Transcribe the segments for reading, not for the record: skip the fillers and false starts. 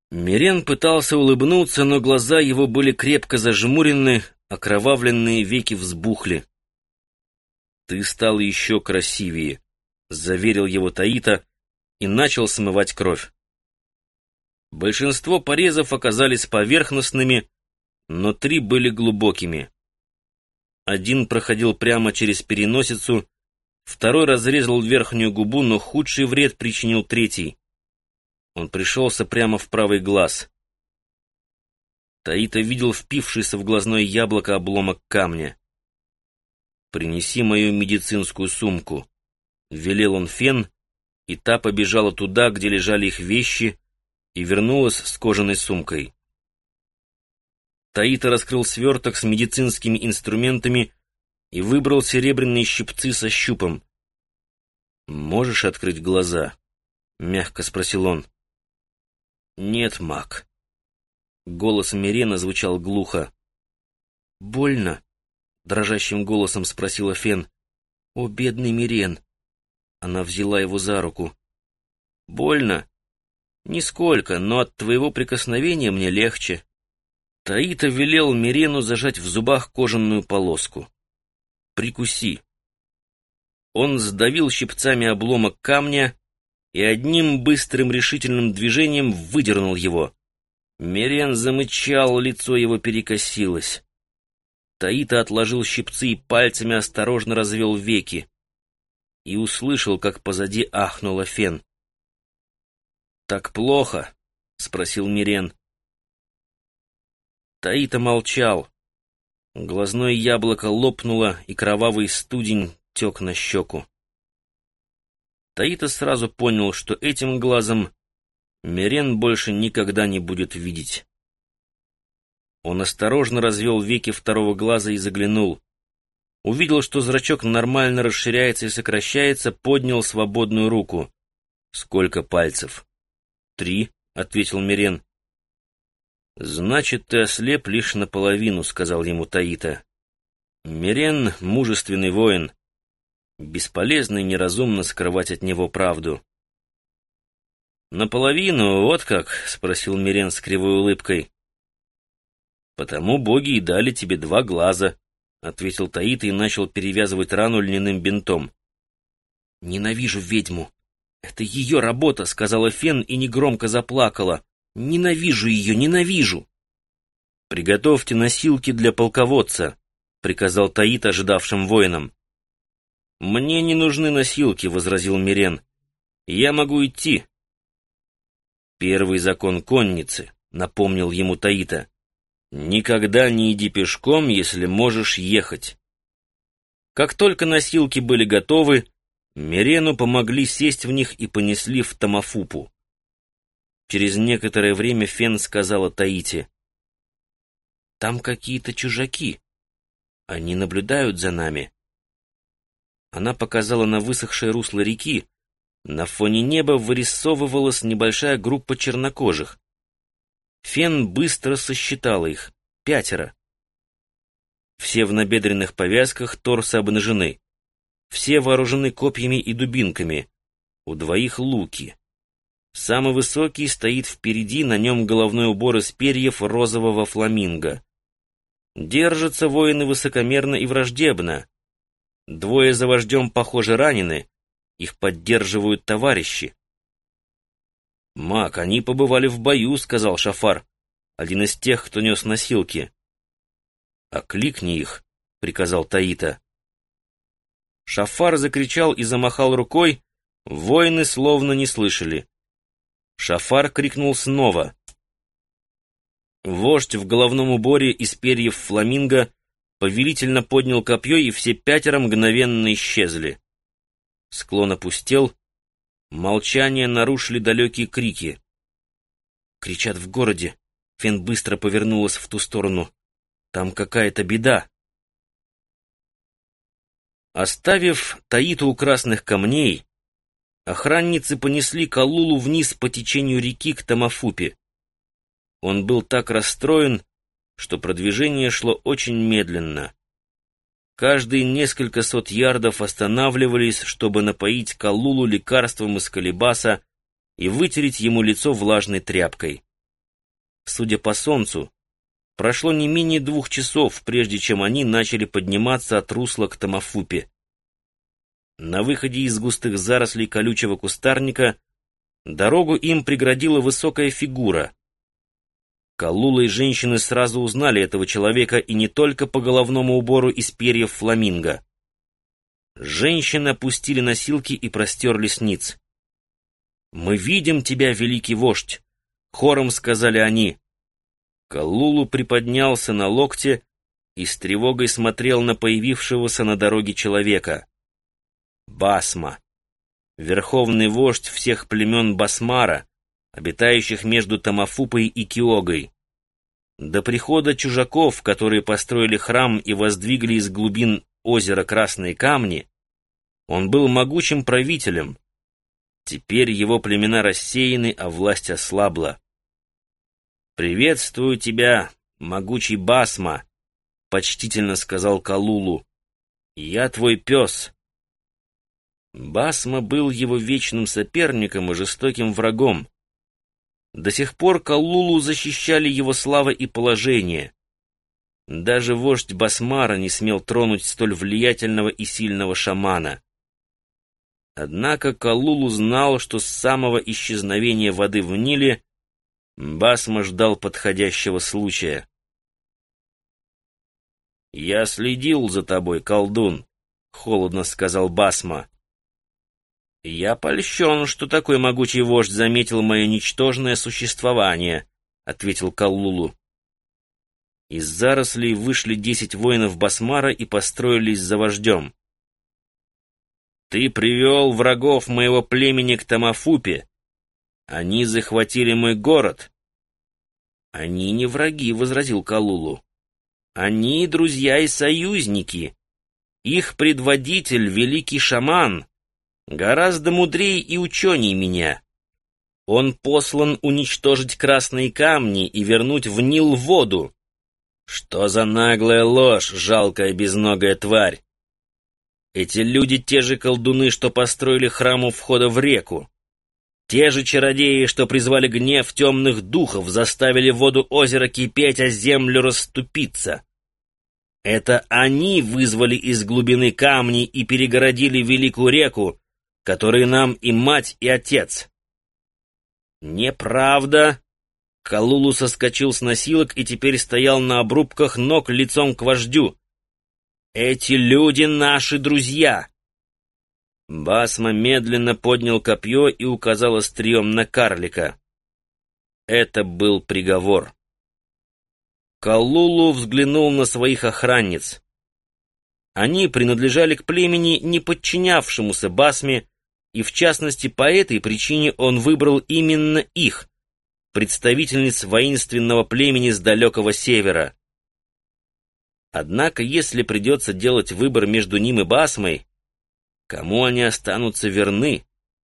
Мирен пытался улыбнуться, но глаза его были крепко зажмурены, окровавленные веки взбухли. «Ты стал еще красивее», — заверил его Таита и начал смывать кровь. Большинство порезов оказались поверхностными, но 3 были глубокими. Один проходил прямо через переносицу, второй разрезал верхнюю губу, но худший вред причинил 3. Он пришелся прямо в правый глаз. Таита видел впившийся в глазное яблоко обломок камня. «Принеси мою медицинскую сумку», — велел он Фен, и та побежала туда, где лежали их вещи, и вернулась с кожаной сумкой. Таита раскрыл сверток с медицинскими инструментами и выбрал серебряные щипцы со щупом. «Можешь открыть глаза?» — мягко спросил он. «Нет, маг». Голос Мирена звучал глухо. «Больно?» — дрожащим голосом спросила Фен. «О, бедный Мирен!» Она взяла его за руку. «Больно? Нисколько, но от твоего прикосновения мне легче». Таита велел Мирену зажать в зубах кожаную полоску. «Прикуси». Он сдавил щипцами обломок камня и одним быстрым решительным движением выдернул его. Мирен замычал, лицо его перекосилось. Таита отложил щипцы и пальцами осторожно развел веки и услышал, как позади ахнула Фен. «Так плохо?» — спросил Мирен. Таита молчал. Глазное яблоко лопнуло, и кровавый студень тек на щеку. Таита сразу понял, что этим глазом Мирен больше никогда не будет видеть. Он осторожно развел веки второго глаза и заглянул. Увидел, что зрачок нормально расширяется и сокращается, поднял свободную руку. «Сколько пальцев?» «3», — ответил Мирен. «Значит, ты ослеп лишь наполовину», — сказал ему Таита. Мирен — мужественный воин. Бесполезно и неразумно скрывать от него правду. «Наполовину, вот как?» — спросил Мирен с кривой улыбкой. «Потому боги и дали тебе 2 глаза», — ответил Таита и начал перевязывать рану льняным бинтом. «Ненавижу ведьму. Это ее работа», — сказала Фен и негромко заплакала. «Ненавижу ее, ненавижу!» «Приготовьте носилки для полководца», — приказал Таита ожидавшим воинам. «Мне не нужны носилки», — возразил Мирен. «Я могу идти». «Первый закон конницы», — напомнил ему Таита. «Никогда не иди пешком, если можешь ехать». Как только носилки были готовы, Мирену помогли сесть в них и понесли в Тамафупу. Через некоторое время Фен сказала Таите: «Там какие-то чужаки. Они наблюдают за нами». Она показала на высохшее русло реки. На фоне неба вырисовывалась небольшая группа чернокожих. Фен быстро сосчитала их — 5. Все в набедренных повязках, торсы обнажены. Все вооружены копьями и дубинками. У 2 луки. Самый высокий стоит впереди, на нем головной убор из перьев розового фламинго. Держатся воины высокомерно и враждебно. 2 за вождем, похоже, ранены. Их поддерживают товарищи. «Маг, они побывали в бою», — сказал Шафар, один из тех, кто нес носилки. «Окликни их», — приказал Таита. Шафар закричал и замахал рукой, воины словно не слышали. Шафар крикнул снова. Вождь в головном уборе из перьев фламинго повелительно поднял копье, и все 5 мгновенно исчезли. Склон опустел, молчание нарушили далекие крики. «Кричат в городе». Фен быстро повернулась в ту сторону. «Там какая-то беда». Оставив Таиту у красных камней, охранницы понесли Калулу вниз по течению реки к Тамафупе. Он был так расстроен, что продвижение шло очень медленно. Каждые несколько сот ярдов останавливались, чтобы напоить Калулу лекарством из колебаса и вытереть ему лицо влажной тряпкой. Судя по солнцу, прошло не менее 2 часов, прежде чем они начали подниматься от русла к Томафупе. На выходе из густых зарослей колючего кустарника дорогу им преградила высокая фигура. Каллула и женщины сразу узнали этого человека, и не только по головному убору из перьев фламинго. Женщины опустили носилки и простерлись ниц. «Мы видим тебя, великий вождь!» — хором сказали они. Каллулу приподнялся на локте и с тревогой смотрел на появившегося на дороге человека. Басма, верховный вождь всех племен Басмара, обитающих между Томафупой и Киогой. До прихода чужаков, которые построили храм и воздвигли из глубин озера Красные Камни, он был могучим правителем. Теперь его племена рассеяны, а власть ослабла. «Приветствую тебя, могучий Басма», — почтительно сказал Каллулу. «Я твой пес». Басма был его вечным соперником и жестоким врагом. До сих пор Каллулу защищали его слава и положение. Даже вождь Басмара не смел тронуть столь влиятельного и сильного шамана. Однако Каллулу знал, что с самого исчезновения воды в Ниле Басма ждал подходящего случая. «Я следил за тобой, колдун», — холодно сказал Басма. «Я польщен, что такой могучий вождь заметил мое ничтожное существование», — ответил Каллулу. Из зарослей вышли 10 воинов Басмара и построились за вождем. «Ты привел врагов моего племени к Томафупе. Они захватили мой город». «Они не враги», — возразил Каллулу. «Они друзья и союзники. Их предводитель — великий шаман, гораздо мудрее и ученей меня. Он послан уничтожить красные камни и вернуть в Нил воду». «Что за наглая ложь, жалкая безногая тварь? Эти люди те же колдуны, что построили храм у входа в реку. Те же чародеи, что призвали гнев темных духов, заставили воду озера кипеть, а землю расступиться. Это они вызвали из глубины камни и перегородили великую реку, которой нам и мать, и отец». «Неправда!» Каллулу соскочил с носилок и теперь стоял на обрубках ног лицом к вождю. «Эти люди наши друзья!» Басма медленно поднял копье и указал острием на карлика. Это был приговор. Каллулу взглянул на своих охранниц. Они принадлежали к племени, не подчинявшемуся Басме, и в частности по этой причине он выбрал именно их, представительниц воинственного племени с далекого севера. Однако, если придется делать выбор между ним и Басмой, кому они останутся верны?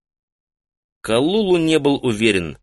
Каллулу не был уверен.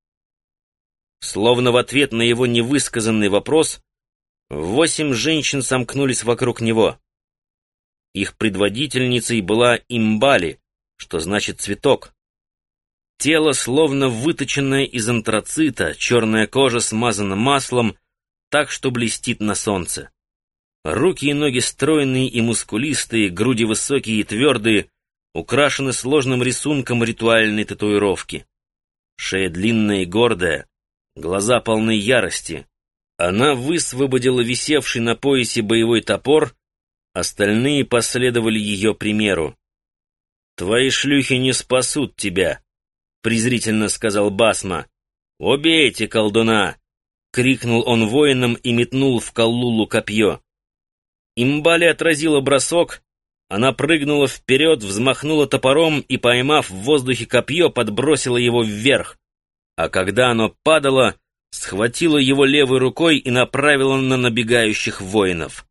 Словно в ответ на его невысказанный вопрос, 8 женщин сомкнулись вокруг него. Их предводительницей была Имбали, что значит цветок. Тело словно выточенное из антрацита, черная кожа смазана маслом, так что блестит на солнце. Руки и ноги стройные и мускулистые, груди высокие и твердые, украшены сложным рисунком ритуальной татуировки. Шея длинная и гордая, глаза полны ярости. Она высвободила висевший на поясе боевой топор, остальные последовали ее примеру. «Твои шлюхи не спасут тебя», — презрительно сказал Басма. «Убейте колдуна!» — крикнул он воинам и метнул в Каллулу копье. Имбали отразила бросок, она прыгнула вперед, взмахнула топором и, поймав в воздухе копье, подбросила его вверх. А когда оно падало, схватила его левой рукой и направила на набегающих воинов.